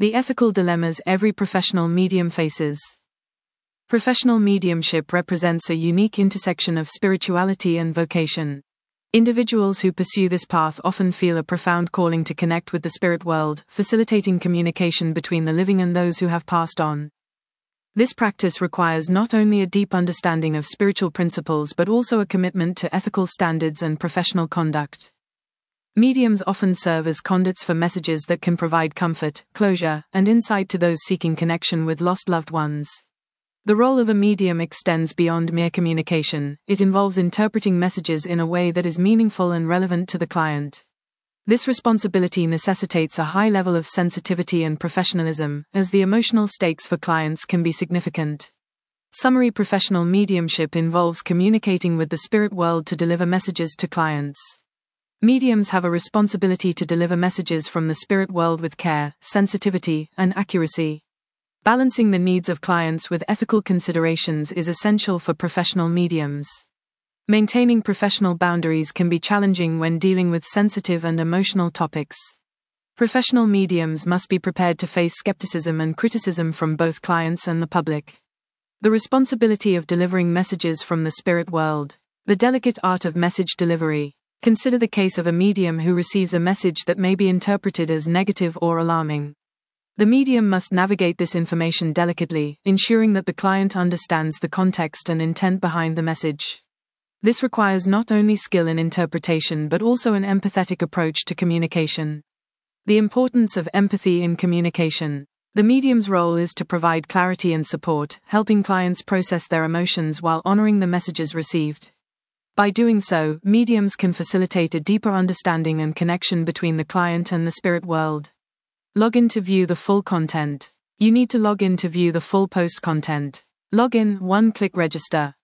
The ethical dilemmas every professional medium faces. Professional mediumship represents a unique intersection of spirituality and vocation. Individuals who pursue this path often feel a profound calling to connect with the spirit world, facilitating communication between the living and those who have passed on. This practice requires not only a deep understanding of spiritual principles but also a commitment to ethical standards and professional conduct. Mediums often serve as conduits for messages that can provide comfort, closure, and insight to those seeking connection with lost loved ones. The role of a medium extends beyond mere communication. It involves interpreting messages in a way that is meaningful and relevant to the client. This responsibility necessitates a high level of sensitivity and professionalism, as the emotional stakes for clients can be significant. Summary: professional mediumship involves communicating with the spirit world to deliver messages to clients. Mediums have a responsibility to deliver messages from the spirit world with care, sensitivity, and accuracy. Balancing the needs of clients with ethical considerations is essential for professional mediums. Maintaining professional boundaries can be challenging when dealing with sensitive and emotional topics. Professional mediums must be prepared to face skepticism and criticism from both clients and the public. The responsibility of delivering messages from the spirit world. The delicate art of message delivery. Consider the case of a medium who receives a message that may be interpreted as negative or alarming. The medium must navigate this information delicately, ensuring that the client understands the context and intent behind the message. This requires not only skill in interpretation but also an empathetic approach to communication. The importance of empathy in communication. The medium's role is to provide clarity and support, helping clients process their emotions while honoring the messages received. By doing so, mediums can facilitate a deeper understanding and connection between the client and the spirit world. Log in to view the full content. You need to log in to view the full post content. Log in, one-click register.